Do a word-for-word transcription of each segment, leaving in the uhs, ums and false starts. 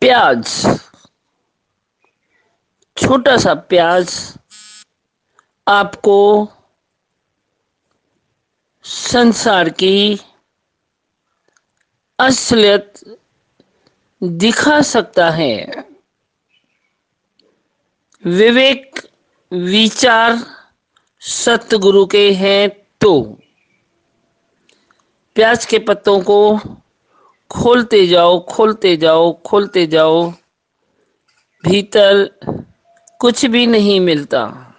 प्याज, छोटा सा प्याज आपको संसार की असलियत दिखा सकता है। विवेक विचार सतगुरु के हैं तो प्याज के पत्तों को खोलते जाओ खोलते जाओ खोलते जाओ, भीतर कुछ भी नहीं मिलता।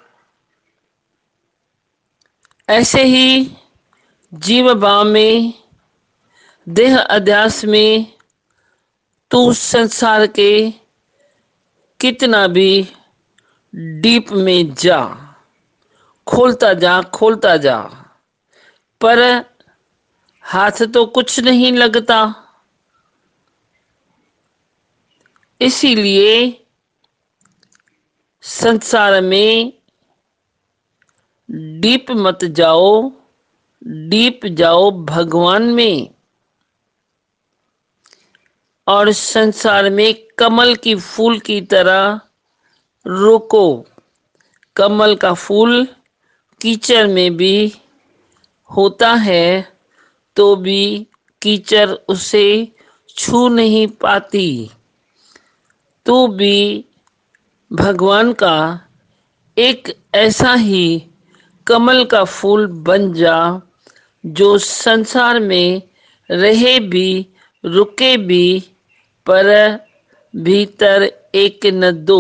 ऐसे ही जीव भाव में, देह अध्यास में तू संसार के कितना भी डीप में जा, खोलता जा खोलता जा, पर हाथ तो कुछ नहीं लगता। इसीलिए संसार में डीप मत जाओ, डीप जाओ भगवान में। और संसार में कमल की फूल की तरह रुको। कमल का फूल कीचड़ में भी होता है तो भी कीचड़ उसे छू नहीं पाती। तो भी भगवान का एक ऐसा ही कमल का फूल बन जा, जो संसार में रहे भी रुके भी, पर भीतर एक न दो।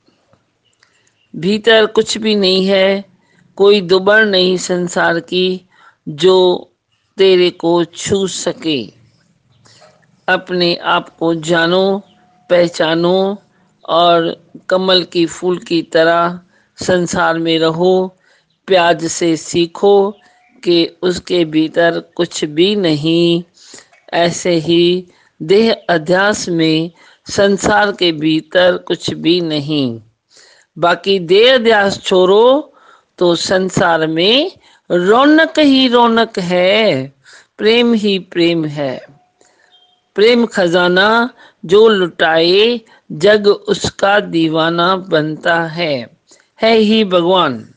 भीतर कुछ भी नहीं है, कोई दुबड़ नहीं संसार की जो तेरे को छू सके। अपने आप को जानो, पहचानो और कमल की फूल की तरह संसार में रहो। प्याज से सीखो कि उसके भीतर कुछ भी नहीं। ऐसे ही देह अध्यास में संसार के भीतर कुछ भी नहीं। बाकी देह अध्यास छोड़ो तो संसार में रौनक ही रौनक है, प्रेम ही प्रेम है। प्रेम खजाना जो लुटाए, जग उसका दीवाना बनता है। है ही भगवान।